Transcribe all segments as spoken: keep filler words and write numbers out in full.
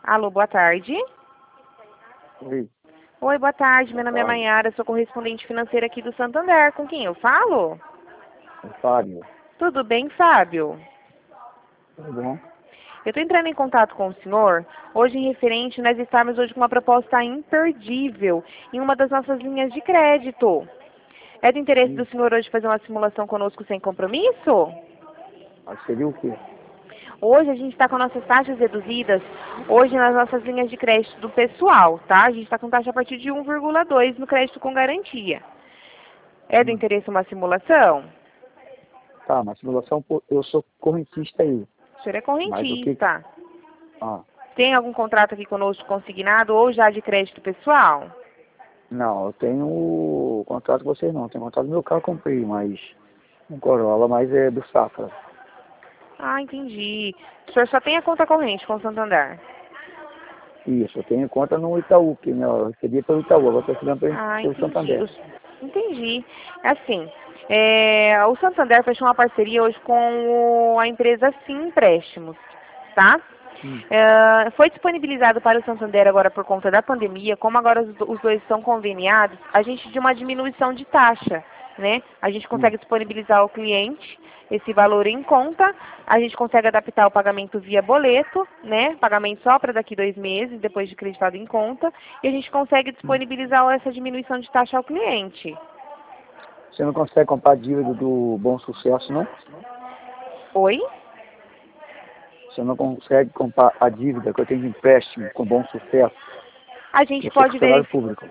Alô, boa tarde. Oi, Oi, boa tarde. Meu boa nome é tarde. Maiara, sou correspondente financeira aqui do Santander. Com quem eu falo? É Fábio. Tudo bem, Fábio? Tudo bom? Eu estou entrando em contato com o senhor, hoje em referente, nós estamos hoje com uma proposta imperdível em uma das nossas linhas de crédito. É do interesse do Isso. senhor hoje fazer uma simulação conosco sem compromisso? Mas seria o quê? Hoje a gente está com nossas taxas reduzidas, hoje nas nossas linhas de crédito do pessoal, tá? A gente está com taxa a partir de um vírgula dois no crédito com garantia. É do Hum. interesse uma simulação? Tá, mas simulação, pô, eu sou correntista aí. O senhor é Mas o que... correntista. Ah, Tem algum contrato aqui conosco consignado ou já de crédito pessoal? não, eu tenho o contrato com vocês não. Tenho contrato do meu carro, comprei, mas... Um Corolla, mas é do Safra. Ah, entendi. O senhor só tem a conta corrente com o Santander? Isso, eu tenho conta no Itaú, que né, eu recebi pelo Itaú, agora estou recebendo pelo, Ah, pelo entendi. Santander. Os- Entendi. É assim, é, o Santander fechou uma parceria hoje com o- a empresa Sim Empréstimos, tá? Hum. É, foi disponibilizado para o Santander agora por conta da pandemia, como agora os, do- os dois são conveniados, a gente de uma diminuição de taxa, né? A gente Hum. consegue disponibilizar ao cliente esse valor em conta, a gente consegue adaptar o pagamento via boleto, né? Pagamento só para daqui dois meses, depois de creditado em conta, e a gente consegue Hum. disponibilizar essa diminuição de taxa ao cliente. Você não consegue comprar dívida do Bom Sucesso, não? Oi? Você não consegue comprar a dívida que eu tenho de empréstimo com Bom Sucesso? A gente Eu sou pode funcionário verificar. público.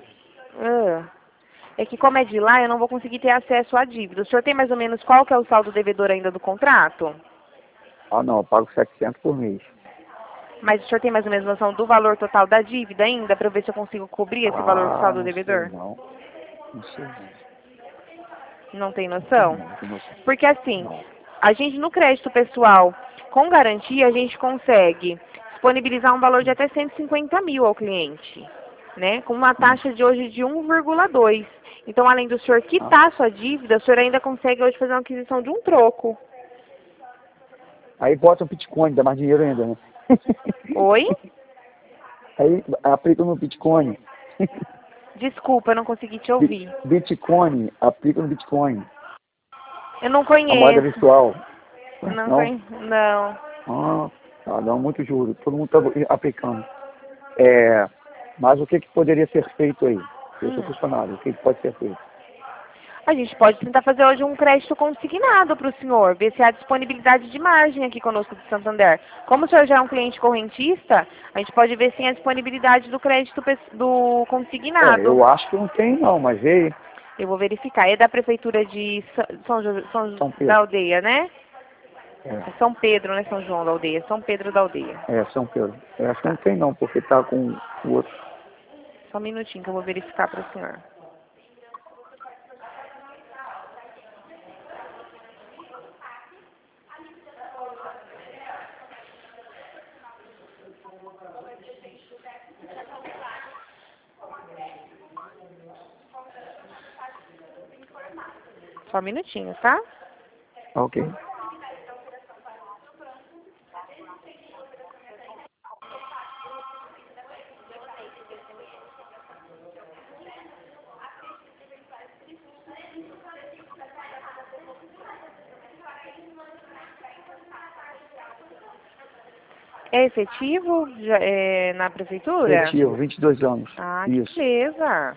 É que como é de lá, eu não vou conseguir ter acesso à dívida. O senhor tem mais ou menos qual que é o saldo devedor ainda do contrato? Ah, não, eu pago setecentos por mês. Mas o senhor tem mais ou menos noção do valor total da dívida ainda, para eu ver se eu consigo cobrir esse valor do Ah, saldo não sei devedor? não. Não sei não. Não tem Não tem noção? não, não tem noção. Porque assim, Não. a gente no crédito pessoal, com garantia, a gente consegue disponibilizar um valor de até cento e cinquenta mil ao cliente, né? Com uma Hum. taxa de hoje de um vírgula dois. Então, além do senhor Ah, quitar a sua dívida, o senhor ainda consegue hoje fazer uma aquisição de um troco. aí bota um Bitcoin, dá mais dinheiro ainda, né? Oi? Aí aplica no Bitcoin. Desculpa, eu não consegui te Bi- ouvir. Bitcoin, aplica no Bitcoin. Eu não A moeda conheço. virtual. Não Não? conheço. Não. Ah, tá, dá muito juro. Todo mundo está aplicando. É, mas o que, que poderia ser feito aí? Eu sou Hum. funcionário, o que, que pode ser feito? A gente pode tentar fazer hoje um crédito consignado para o senhor, ver se há disponibilidade de margem aqui conosco do Santander. Como o senhor já é um cliente correntista, a gente pode ver sim a disponibilidade do crédito pes- do É, consignado. eu acho que não tem não, mas veio Eu vou verificar. É da prefeitura de Sa- São, Jo- São Jo- São da Pedro. aldeia, né? É É, São Pedro, né? São João da aldeia. São Pedro da aldeia. é São Pedro. Eu acho que não Tá. tem não, porque tá com o outro. Só um minutinho que eu vou verificar para o senhor. Só um minutinho, tá? Ah, ok. É efetivo já, é, na prefeitura? Efetivo, vinte e dois anos. Ah, que Isso. beleza.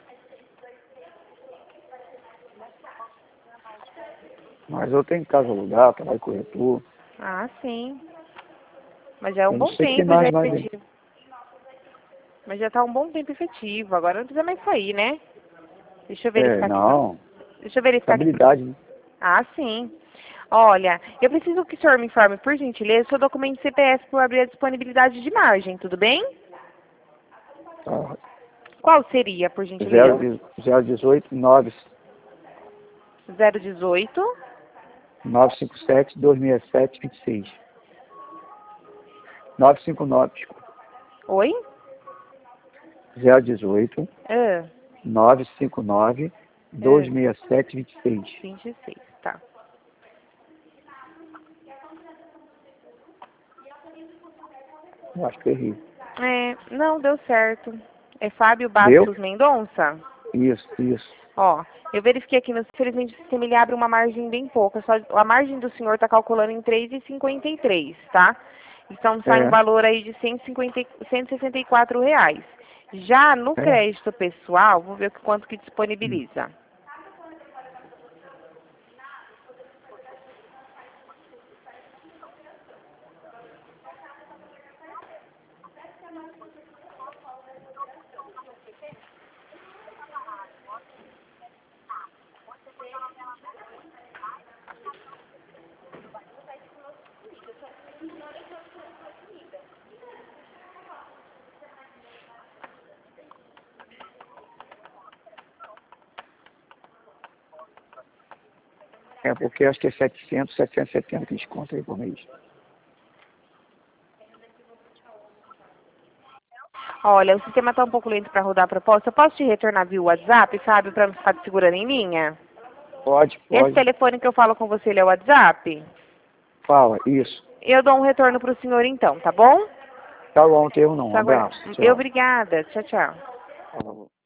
Mas eu tenho casa alugada, trabalho corretor. Ah, sim. Mas já é um Eu não bom sei o que tem tempo já mais mais aí. efetivo. Mas já tá um bom tempo efetivo. Agora não precisa mais sair, né? Deixa eu É, verificar aqui. não. Deixa eu verificar aqui. Estabilidade, né? Ah, sim. Olha, eu preciso que o senhor me informe, por gentileza, o seu documento C P F para abrir a disponibilidade de margem, tudo bem? Tá. Qual seria, por gentileza? zero dezoito nove zero dezoito. nove cinco sete dois seis sete vinte e seis. nove cinco nove, desculpa. Oi? zero dezoito Ah, nove cinco nove dois ah, seis sete vinte e seis. vinte e seis, tá. Eu acho que eu errei. É, não, deu certo. É Fábio Bastos Mendonça? Isso, isso. Ó, eu verifiquei aqui, mas infelizmente o sistema ele abre uma margem bem pouca. Só, a margem do senhor está calculando em três vírgula cinquenta e três, tá? Então sai um É, valor aí de cento e cinquenta, cento e sessenta e quatro reais. Já no é. crédito pessoal, vou ver quanto que disponibiliza. É porque acho que é setecentos, setecentos e setenta que desconto aí por mês. Olha, o sistema está um pouco lento para rodar a proposta. Eu posso te retornar via WhatsApp, Fábio, para não ficar te segurando em linha? Pode, Esse pode. telefone que eu falo com você, ele é o WhatsApp? Fala, isso. Eu dou um retorno para o senhor então, tá bom? Tá bom, não tem erro não. Um Só aguarda- abraço. Eu, Tchau. obrigada. Tchau, tchau. Falou.